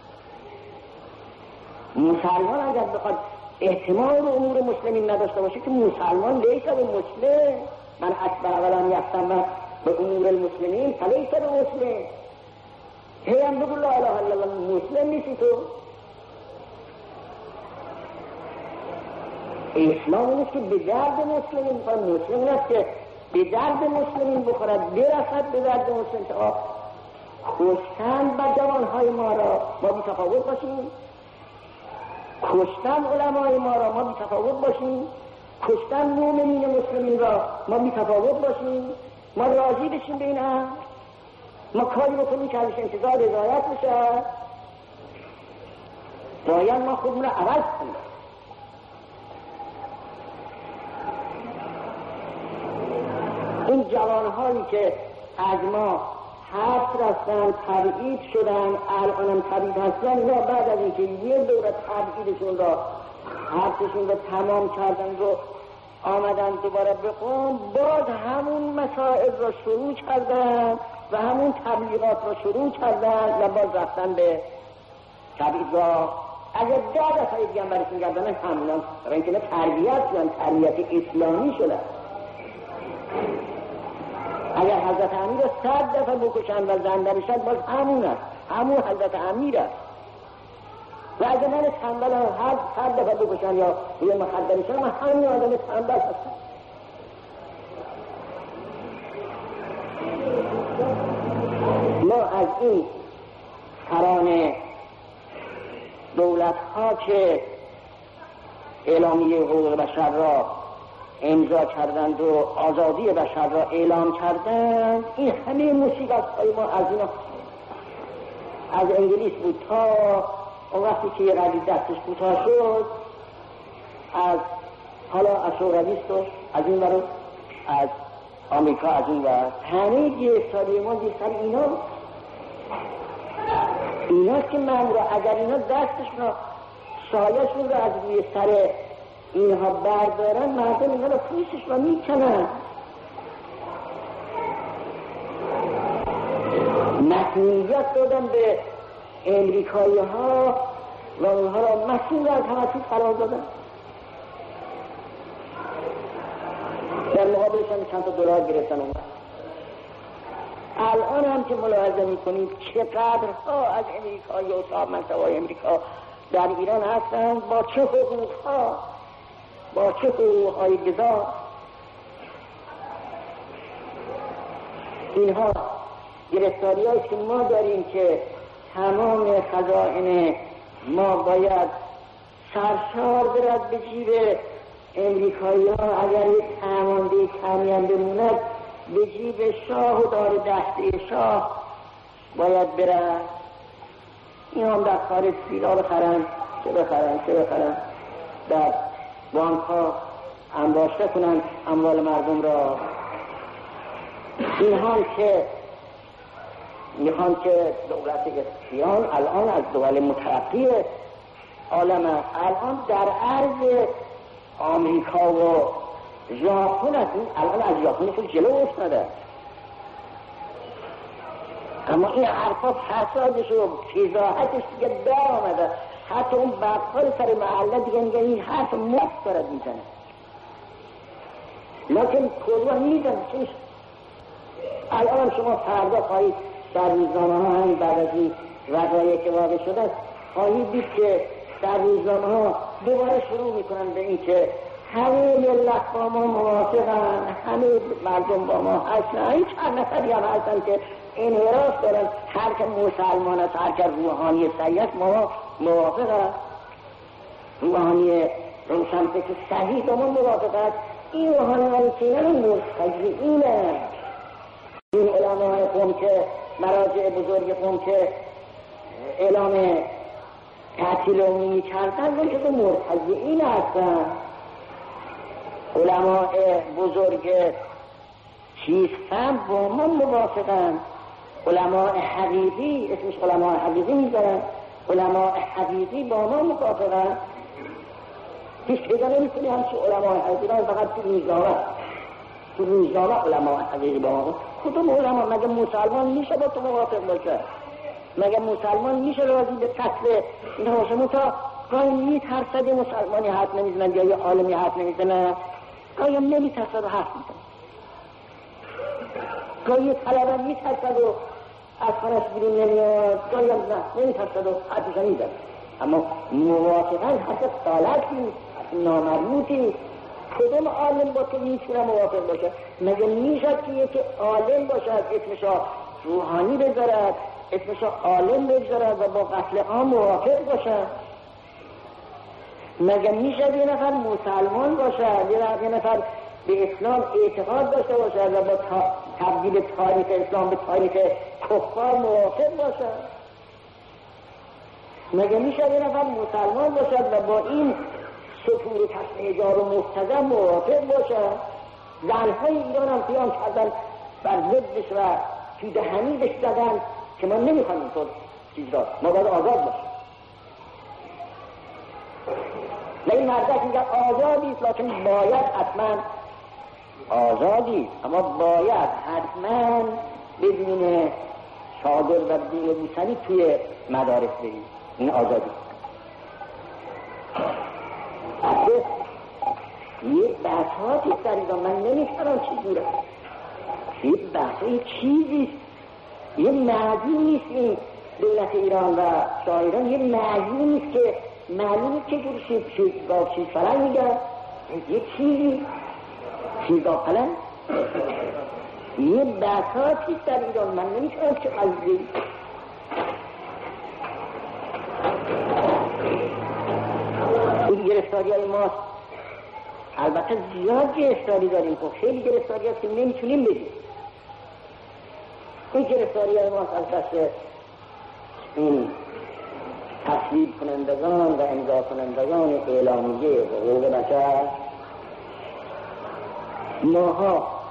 S1: مسلمان اگر بخواد احتمال به امور مسلمین نداشته باشه که مسلمان لیس به مسلم، من اکبر ولم یفتم به امور المسلمین فلیس به مسلم. هی هم بگو لا اله الا الله، مسلم نیستی تو. اسلام نیست که به درد مسلمین بخورد، مسلم نیست که به درد مسلمین بخورد، برسد به درد مسلم که آه کشتن با جوانهای ما را ما بی تفاوت باشیم، کشتن علمای ما را ما بی تفاوت باشیم، کشتن مومنین مسلمین را ما بی تفاوت باشیم، ما راضی بشیم به این هم، ما کاری بکنیم که ازش انتظار رضایت بشه، باید ما خودمون را عوض کنیم. این جوانهایی که از ما حبس رفتن، تبعید شدن، الانم تبعید هستن، اینا بعد از اینکه یه دوره تبعیدشون را حبسشون را تمام کردن رو آمدن دوباره به قوم، باز همون مسائل را شروع کردن و همون تبلیغات را شروع کردن و باز رفتن به تبعیدگاه. اگر ده دفعه دیگه هم برشون گردن همونان برای اینکه نه تربیت شدن، تربیت اسلامی شدن. اگر حضرت امیر را صد دفعه بکشن و زنده بشد باز همون است، همون حضرت امیر است. و اگر من تنبل هر صد دفعه بکشن یا روی مخدر بشن، من همین آدم تنبل هستم. ما از این سران دولت ها که اعلامیه حقوق بشر را امضا کردند و آزادی بشر را اعلام کردند، این همه مصیبت های ما از اینا از انگلیس بود تا اون وقتی که یه قدری دستش کوتاه شد، از حالا از شورویست و از این برو از آمریکا از اون و همه گرفتاری ما سر اینا اینا که من را اگر اینا دستشون رو سایشون رو از روی سر اینها بردارن مردم اینا رو پوستش رو میکنن. مسئولیت دادن به امریکایی ها و اونها را مسئول از همه چیز قرار دادن. در مقابلشان چند تا دلار گرفتن اون. الان هم که ملاحظه میکنید چقدرها از امریکایی و صاحب منصبای امریکا در ایران هستند با چه حقوق ها با چه حقوق های گذار. اینها گرفتاری هایی که ما داریم که تمام خزائن ما باید سرشار برد به جیب امریکایی ها. اگر یک فرمانده کمی هم بموند به جیب شاه و دار دسته شاه باید برد. این هم در خارج سیلا بخرن چه بخرن چه بخرن در بانک ها انباشته کنن اموال مردم را. این هم که میخوان که دولت اسپیان الان از دول مترقی عالم است. الان در عرض آمریکا و ژاپن است. الان از ژاپن خود جلو افتاده، اما این حرفا فسادش و فضاحتش دیگه در آمده. حتی اون بقال سر محله دیگه میگه این حرف مفت دارد میزنه، لیکن کلوه میزنه. چیش الان شما فردا خواهید در روزنامه ها هم بعد از این وقایعی که واقع شده خواهید دید که در روزنامه ها دوباره شروع میکنن به این که همه ملت با ما موافقن، همه مردم با ما هستن. این چند نفری هم هستن که انحراف دارن، هر که مسلمان است هر که روحانی صحیح است ما موافقن، روحانی روشنفکر صحیح با ما موافق است. این روحانیانی که اینا مرتجعینه، این علمای قوم که مراجع بزرگ قوم که اعلام تعطیل عمومی کردن اون که مرتجعین هستن. علماء بزرگ چیستن با ما موافقن. علماء حقیقی اسمش علماء حقیقی میذارن، علماء حقیقی با ما موافقن. هیچ پیدا نمیکنی همچه علماء حقیقی فقط تو روزنامه تو روزنامه علماء حقیقی با ما. کدوم علماء؟ مگه مسلمان میشه با تو موافق باشه؟ مگه مسلمان میشه راضی به قتل این هاشمون؟ تا گاهی میترسد مسلمانی حرف نمیزنن یا یه عالمی حرف نمیزنن، گاهی هم نمیترسد و حرف میزنن. گاهی طلبه میترسد و از خانش بیرون نمیاد، گاهی هم نه نمیترسد و حرفش میزنن. اما موافقا حرف طالت نیست، نامرموطی. کدوم عالم با تو میتونه موافق باشه؟ مگه میشد که یکی عالم باشد اسمشا روحانی بذارد، اسمشا عالم بذارد و با قتل عام موافق باشد؟ مگه میشد یه نفر مسلمان باشد، یه نفر به اسلام اعتقاد داشته باشد و با تبدیل تاریخ اسلام به تاریخ کفار موافق باشد؟ مگه میشد یه نفر مسلمان باشد و با این سطور تشنیجار و مستزم موافق باشد؟ زنهای ایران هم قیام کردن بر ضدش و توی حمیدش زدن که ما نمیخوایم اینطور چیز را، ما باید آزاد باشیم. و این مردک میگه آزادیست لیکن باید حتما آزادی، اما باید حتما بدون شاگر و دین و بوسنی توی مدارس بریم. این آزادی اصلا یه بحثاتی در ایران من نمی‌فهمم چجوره. یه بحث این چیزیست، یه معلوم نیست. این دولت ایران و شاه ایران یه معلوم نیست که معلوم نیست که جور شید شید گاه شید فلن میگن یه چیزی شید گاه فلن. یه بحثاتی در ایران من نمی‌فهمم چه قضیه. این گرفتاری های ماست. البته زیاد گرفتاری داریم، خب خیلی گرفتاری هست که نمیتونیم بگیم. این گرفتاری های ماست از دست این تصویب کنندگان و امضا کنندگان اعلامیه حقوق بشر. ماها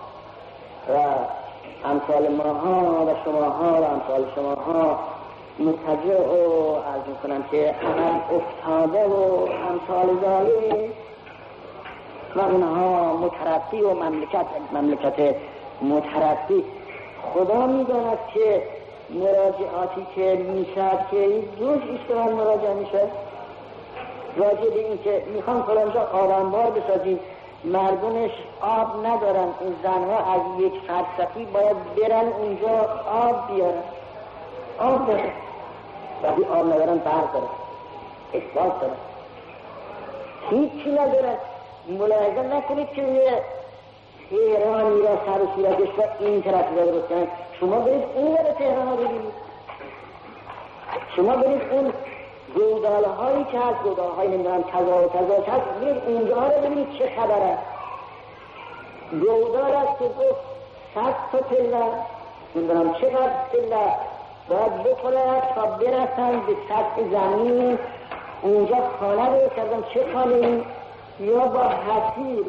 S1: و امثال ماها و شماها و امثال شماها متجع و عرض میکنم که عمل افتاده و امثال ذالک و اونها مترقی و مملکت مملکت مترقی. خدا میداند که مراجعاتی که میشد که جز اشتغال مراجعه میشه راجع به این که میخوان فلانجا آبانبار بسازیم، مردمش آب ندارن، این زنها از یک فرسخی باید برن اونجا آب بیارن، آب دارن وقتی آب ندارن برق دارن، اثبات دارن، هیچی ندارن. ملاحظه نکنید که یه تهرانی را سر و صورتش را این طرف را درست کنن، شما برید اون را تهران را ببینید، شما برید اون گودال هایی که هست، گودال هایی نمیدونم کذا و کذا که هست، برید اونجا را ببینید چه خبره. گودال هست که گفت صد تا پله نمیدونم چقدر پله باید بکنه تا برسن به سطح زمین، اونجا خانه رو کردن، چه خانه یا با حسیر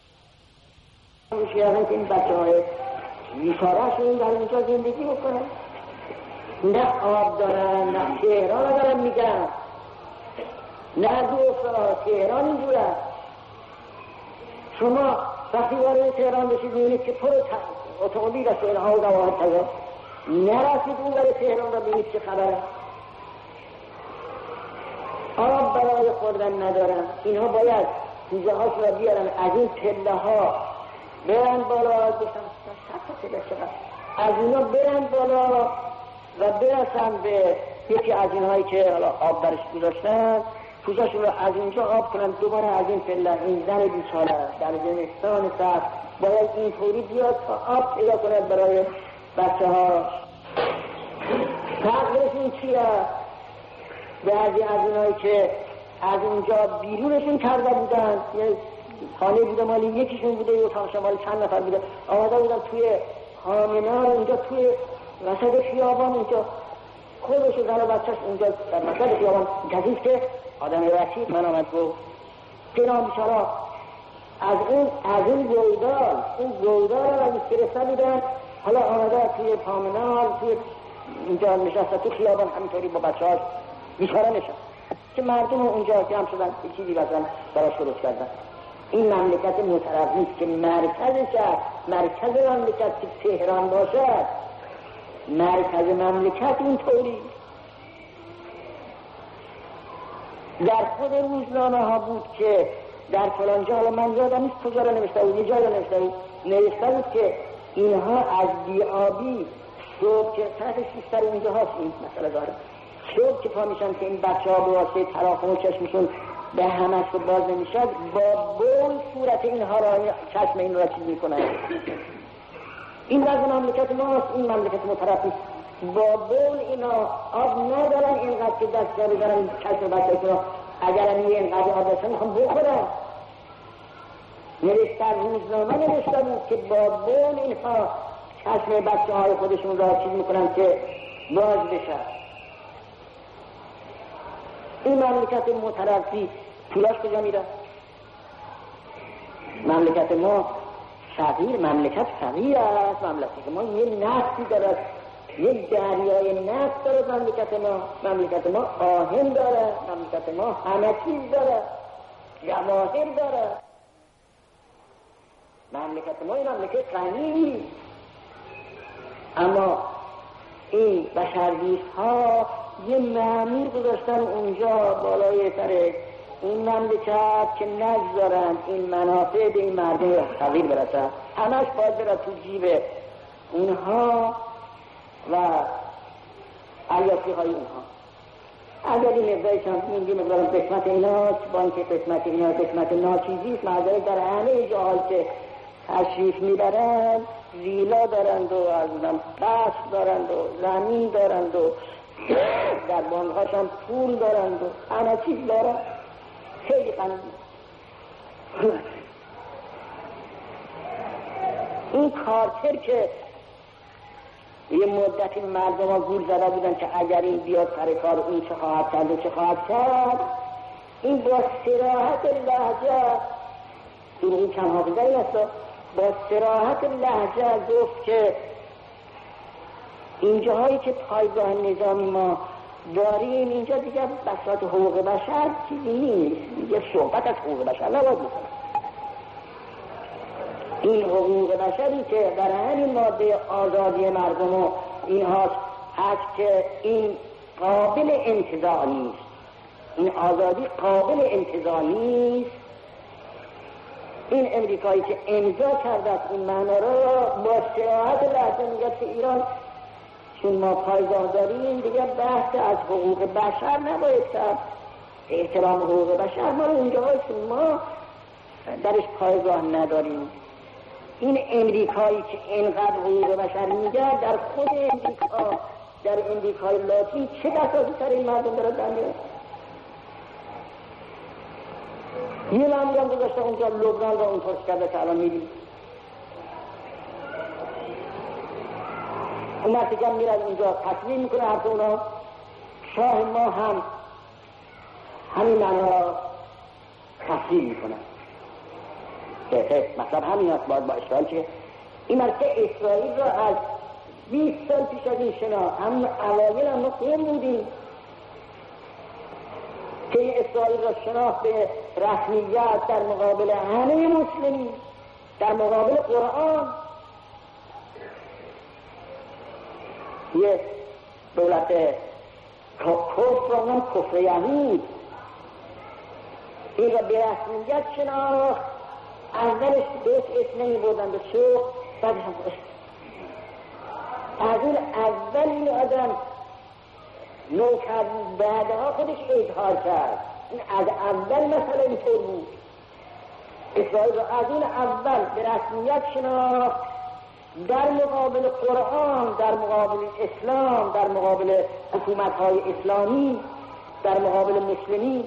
S1: میشه که این بچه های بیچاره شون در اونجا زندگی بکنن، نه آب دارن، نه تهران دارن میگن، نه دوستا تهران اینجوره. شما وقتی وارد تهران بشید میبینید که پر اتومبیل است و اینها و دوات تازه نرسید اون برای تهران را ببینید چه خبره. آب برای خوردن ندارن، اینها باید کوزه هاش را بیارن از این پله ها برن بالا، گفتم صد پله چقدر از اینا برن بالا و برسن به یکی از اینهایی که حالا آب برش گذاشتن، کوزه‌شون را از اینجا آب کنن، دوباره از این پله. این زن بیچاره در زمستان سخت باید اینطوری بیاد تا آب پیدا کنه برای بچه ها. فرقش این چیه؟ بعضی از اینایی که از اونجا بیرونشون کرده بودن، یه خانه بوده مالی یکیشون بوده یه اتاق شمالی چند نفر بوده، آمده بودن توی خامنه اونجا توی وسط خیابان، اونجا خودش و زن و بچهش اونجا در وسط خیابان گذیف که آدم رسید من آمد گفت جناب بیچارا از اون از این گودال این گودال رو از فرسته بودن، حالا آمده توی پامنال توی اینجا نشسته تو خیابان همینطوری با بچه‌هاش بیچاره نشست که مردم اونجا جمع شدن یه چیزی بزن براش درست کردن. این مملکت مترقی است که مرکزش مرکز مملکت که تهران باشد، مرکز مملکت اینطوری در خود روزنامه ها بود که در فلان جا، حالا من یادم نیست کجا را نوشته بود، یه جا را نوشته بود نوشته بود که اینها از بی‌آبی صبح که طرف سیستر اونجا هست این مسئله داره، صبح که پا میشن که این بچه ها به واسطه تراکم چشمشون به همش رو باز نمیشد، با بول صورت اینها را چشم این را چیز میکنن. این وضع مملکت ماست، این مملکت مترقی با بول اینا آب ندارن، اینقدر که دست ندارن چشم بچه را اگر هم یه اینقدر آب داشتن میخوام بخورن. نوشته روزنامه نوشته بود که با بول اینها چشم بچه های خودشون را چیز میکنن که باز بشن. این مملکت مترقی پولاش کجا میره؟ مملکت ما صغیر، مملکت صغیر است. مملکت ما یه نفتی دارد، یه دریای نفت دارد. مملکت ما مملکت ما آهن دارد، مملکت ما همه چیز دارد، جواهر دارد. مملکت ما این مملکت غنی، اما این بشردوست ها یه معمور گذاشتن اونجا بالای سر این مملکت که نگذارن این منافع به این مردم صغیر برسن، همش باید بره تو جیب اونها و عیاشی های اونها. اگر این مقدارش هم این مقدار قسمت ایناست، بانک قسمت اینا قسمت ناچیزیست. مردم در همه جاهایی که تشریف میبرند ویلا دارند و از اونم قصر دارند و زمین دارند و در بانک‌هاش هم پول دارند و همه چیز دارند، خیلی غنی. این کارتر که یه مدتی مردم ها گول زده بودن که اگر این بیاد سر کار این چه خواهد کرد و چه خواهد کرد، این با صراحت لهجه این این چند حافظه این است با صراحت لهجه گفت که اینجاهایی که پایگاه نظامی ما داریم اینجا دیگه بساط حقوق بشر چیزی نیست، دیگه صحبت از حقوق بشر نباید بکنه. این حقوق بشری که در همین ماده آزادی مردم و اینهاست هست که این قابل انتزاع نیست، این آزادی قابل انتزاع نیست. این امریکایی که امضا کرده این معنا را با صراحت لحظه میگه که ایران چون ما پایگاه داریم دیگه بحث از حقوق بشر نباید کرد، احترام حقوق بشر ما رو اونجا که ما درش پایگاه نداریم. این امریکایی که اینقدر حقوق بشر میگه در خود امریکا، در امریکای لاتین چه بساطی سر این مردم داره دنده؟ یه لامگان گذاشته اونجا لبنان را اونطور کرده که الان میدیم. اون وقتی که میرد اونجا تصمیم میکنه حرف اونا، شاه ما هم همین معنا را تصمیم میکنه. مطلب همین است باید با اسرائیل که این مرکه اسرائیل را از بیست سال پیش از این شنا هم اوایل هم ما قیم بودیم که این اسرائیل را شناخت به رسمیت در مقابل همه مسلمین، در مقابل قرآن. یه دولت کفر را هم کفر یهود این را به رسمیت شناخت. اولش دوست اسم نمی بردن به شوق، بعد هم از اون اول این آدم نو کرد، بعدها خودش اظهار کرد. این از اول مثلا اینطور بود. اسرائیل را از اون اول به رسمیت شناخت در مقابل قرآن، در مقابل اسلام، در مقابل حکومت‌های اسلامی، در مقابل مسلمین.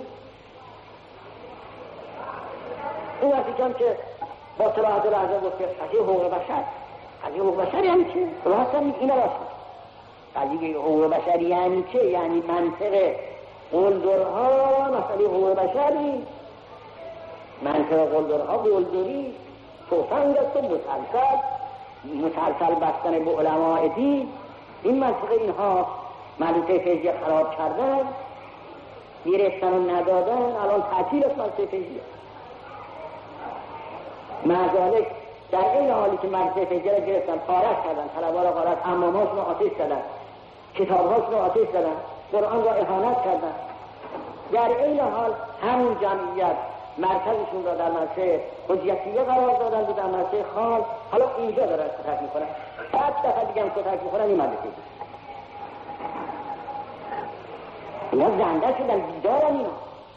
S1: اون وقتی هم که با صراحت لحظه گفت که قضیه حقوق بشر، قضیه حقوق بشر یعنی چه؟ راست هم این راست قضیه حقوق بشر یعنی چه؟ یعنی منطق قلدرها مسئله حقوق بشری، منطق قلدرها قلدری توفنگ است و مسلسل مسلسل بستن به علماء دین. این منطق اینها مدرسه فقهی خراب کردن، گرفتن و ندادن، الان تعطیل است مدرسه فقهی. معذالک در این حالی که مدرسه فقهی را گرفتن، پارش کردن، طلبا را غارت، امامهاشون را آتش زدن، کتابهاشون را آتش زدن، قرآن را اهانت کردن. در این حال همون جمعیت مرکزشون را در مدرسه حجیتیه قرار دادن و در مدرسه خال حالا اینجا دارن کتک میکنن. بعد دفعه دیگه هم کتک میکنن این مدرسه دید. اینا زنده شدن، بیدارن اینا.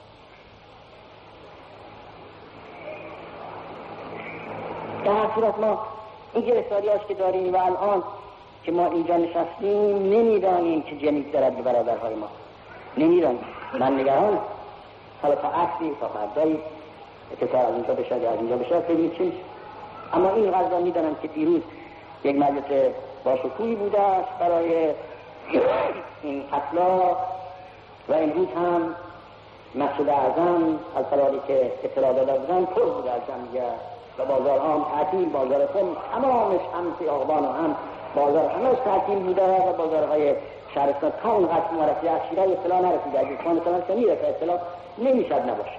S1: در هر صورت ما این گرفتاری هاست که داریم و الان که ما اینجا نشستیم نمیدانیم که جنیت دارد به برادرهای ما، نمیدانیم. من نگران حالا تا عصری تا فردایی اتفاق از اینجا بشد یا از اینجا بشد ببینید چی میشه. اما این قضا میدانم که دیروز یک مجلس باشکوهی بوده است برای این اطلاع و امروز هم مسجد اعظم از قراری که اطلاع داده بودن پر بوده از جمعیت و بازارها هم تعطیل، بازار خم تمامش هم خیابان و هم بازار همش تعطیل بوده و بازارهای شهرستان تا اون قسم مرسی از شیرای اطلاع نرسیده. از اصفهان اطلاع که میرسه اطلاع نمیشد نباشه.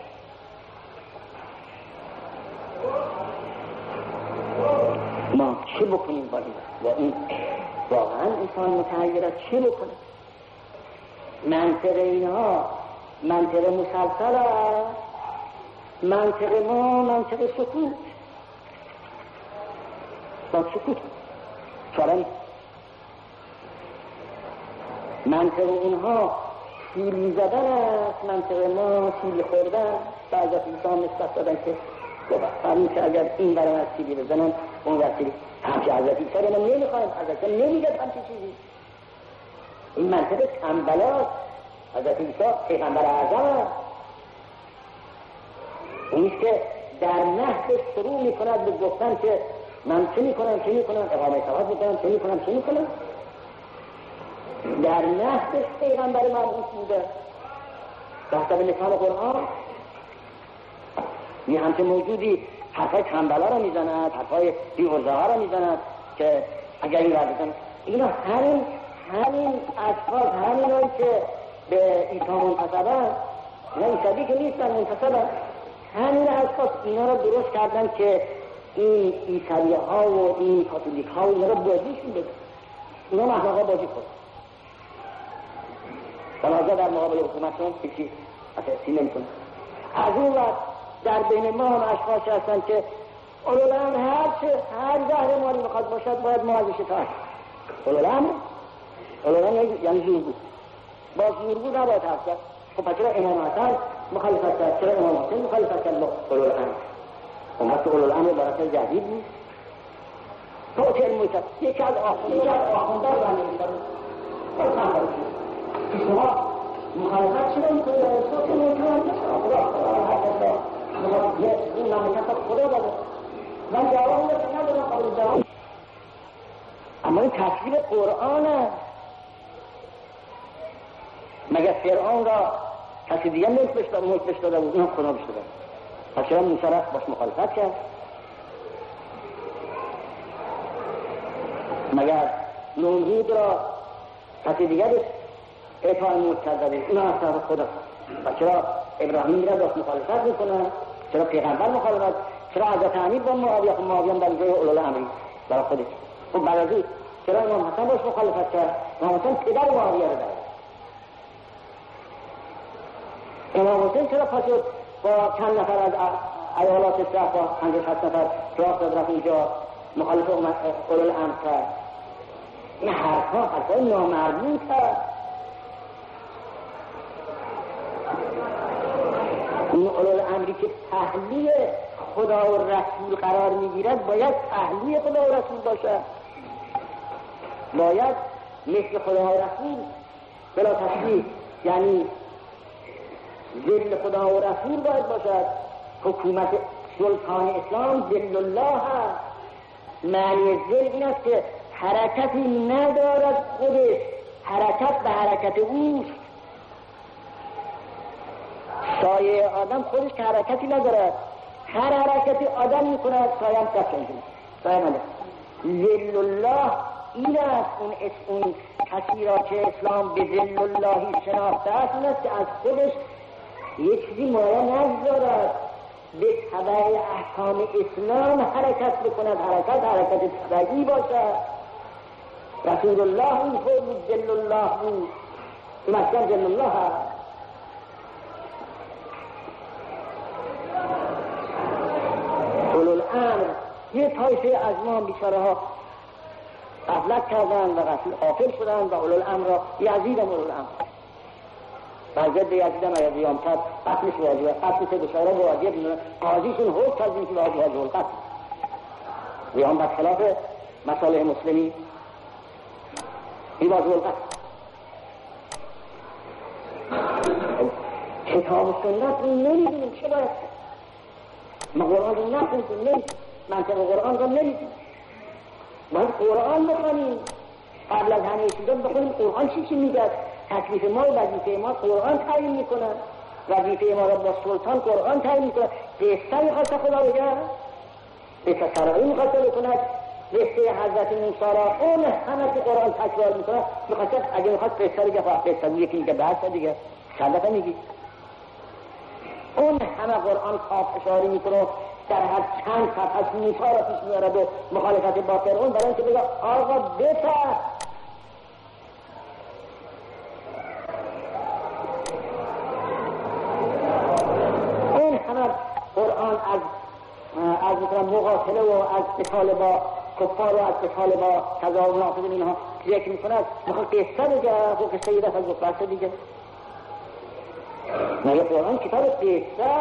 S1: ما چه بکنیم با این؟ با این واقعا انسان متحیره چه بکنه؟ منطق اینها منطق مسلسل است، منطق ما منطق سکوت، با سکوت چرا منطق اونها سیلی زدن است، منطق ما سیلی خوردن. بعض از انسان نسبت دادن که همین که اگر این برای از سیلی بزنن اون وقتی همچه حضرت ایسا رو ما نمیخوایم، حضرت نمیگه همچه چیزی. این منطق تنبلاست. حضرت ایسا پیغمبر اعظم است، اونیست که در نحو شروع میکند به گفتن که من چه میکنم چه میکنم اقامه صلات میکنم چه میکنم چه میکنم. در نحوش پیغمبر مرموز بوده بحث به نکال قرآن. یه همچه موجودی حرفای تنبلا رو میزند، حرفای بی‌عرضه ها رو میزند که اگر این رد بزنه. اینا همین همین اشخاص، همین هایی که به عیسی منتسبن، اینا عیسوی که نیستن، منتسبن، همین اشخاص اینا رو درست کردن که این عیسوی ها و این کاتولیک ها و اینا رو بازیشون بده. اینا محمقا بازی کنن. بنازه در مقابل حکومتشون هیچی اساسی نمی‌کنه. از اون وقت در بین ما هم اشخاصی هستن که اولوالامر هر چه هر زهر مالی بخواد باشد باید ما ازش اطاعت. اولوالامر اولوالامر یعنی زورگو. با زورگو نباید حرف کرد. خب پس چرا امام حسن مخالفت کرد؟ چرا امام حسین مخالفت کرد با اولوالامر؟ اون وقت اولوالامر برای جدید نیست. تو چه علم می‌کنی؟ یکی از آخوندار برنمی‌دارد. شما مخالفت چرا میکنید؟ تو که میکنید خدا خدا این نامکت خدا داده. من جواب میدم ندارم قبول جواب. اما این تصویر قرآنه. مگر فرعون را کسی دیگه ملک بهش داده بود؟ این هم خدا بهش داده. پس چرا موسی را باش مخالفت کرد؟ مگر نمرود را کسی دیگه بهش اطاعت ملک کرده بود؟ این هم از خدا. و چرا ابراهیم را باش مخالفت میکنه؟ چرا پیغمبر مخالفت؟ چرا حضرت امیر با معاویه؟ خب معاویه هم برای جای اولوالامر برای خودش. خب بعد از این چرا امام حسن باش مخالفت کرد؟ امام حسن پدر معاویه رو داره. امام حسین چرا پاشد با چند نفر از ایالات شهر با پنجاه شصت نفر راه داد رفت اینجا مخالف اولوالامر کرد؟ این حرفها حرفهای نامربوط هست. این اولوالامری که پهلوی خدا و رسول قرار میگیرد باید پهلوی خدا و رسول باشد. باید مثل خدا و رسول بلا تشبیه، یعنی ذل خدا و رسول باید باشد. حکومت سلطان اسلام ذل الله هست. معنی ذل این است که حرکتی ندارد خودش، حرکت به حرکت اوست. سایه آدم خودش که حرکتی ندارد، هر حرکتی آدم میکند سایه هم کسی میکنه. سایه ندارد. ذل الله این است. اون اون کسی را که اسلام به ذل اللهی شناخته است این است که از خودش یک چیزی مایه نگذارد، به تبع احکام اسلام حرکت بکند. حرکت حرکت تبعی باشد. رسول الله این بود ذل الله بود. این اصلا ذل الله هست. اولوالامر یه طایفه از ما بیچاره ها غفلت کردن و غافل شدن و اولوالامر را یزید هم اولوالامر و ضد یزید هم اگر قیام کرد قتلش واجبه. قتل سه بشاره به واجب میدونه. قاضیشون حکم کرد این که واجب واجب القتل. قیام برخلاف مصالح مسلمی این واجب القتل. کتاب و سنت رو نمیدونیم چه باید کرد. ما قرآن رو نخوندیم، نمیدونیم منطق قرآن رو نمیدونیم. باید قرآن بخونیم. قبل از همه چیزا بخونیم قرآن چی چی میگه. تکلیف ما و وظیفه ما قرآن تعیین میکنه. وظیفه ما را با سلطان قرآن تعیین میکنه. قصه میخواسته خدا بگه، قصه سرایی میخواسته بکند. قصه حضرت موسی را اون همه که قرآن تکرار میکنه میخواسته اگه میخواست قصه بگه قصه یکی میگه بحث دیگه شلطه میگی. اون همه قرآن خاص اشاره میکنه در هر چند صفحه موسی را پیش میاره به مخالفت با فرعون برای اینکه بگه آقا بفر. اون همه قرآن از از مثلا مقاتله و از قتال با کفار و از قتال با کذا و نافذین اینها ذکر میکند. میخواد قصه بگه و قصه یه دفعه گفت بسته دیگه. مگه قرآن کتاب قصه؟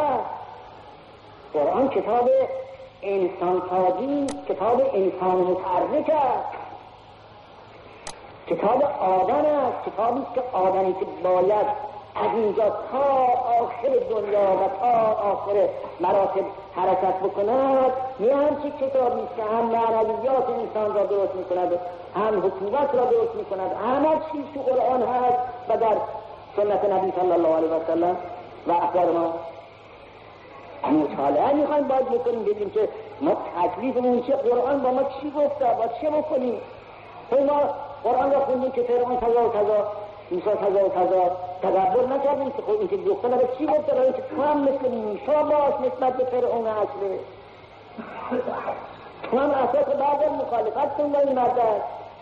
S1: قرآن کتاب انسان سازی، کتاب انسان متحرک است، کتاب آدم است. کتابی که آدمی که باید از اینجا تا آخر دنیا و تا آخر مراتب حرکت بکند. یه همچی کتابی که هم معنویات انسان را درست میکند، هم حکومت را درست میکند. همه چیز تو قرآن هست و در سنت نبی صلی الله علیه و سلم و اخبار ما. مطالعه میخوایم باید بکنیم ببینیم که ما تکلیفمون چه، قرآن با ما چی گفته، باید چه بکنیم. تو ما قرآن را خوندیم که فرعون کذا و کذا، موسی کذا و کذا، تدبر نکردیم که خب این که گفته برای چی گفته، برای که تو هم مثل موسی باش نسبت به فرعون اصله، تو هم اساس بعد مخالفت کن با این مردد،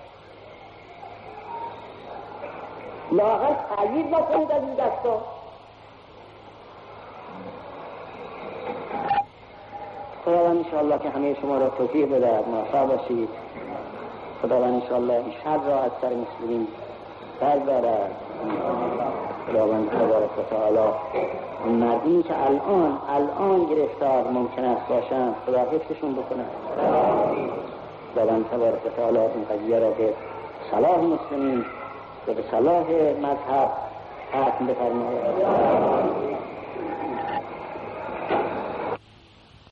S1: لااقل تأیید نکنید از این دستا. خداوند انشاءالله که همه شما را توفیق بده، موفق باشید. خداوند انشاءالله این شر را از سر مسلمین بردارد. خداوند تبارک و تعالی اون مردمی که الان الان گرفتار ممکن است باشند خدا حفظشون بکنه. خداوند تبارک و تعالی این قضیه را به صلاح مسلمین و به صلاح مذهب ختم بفرماید.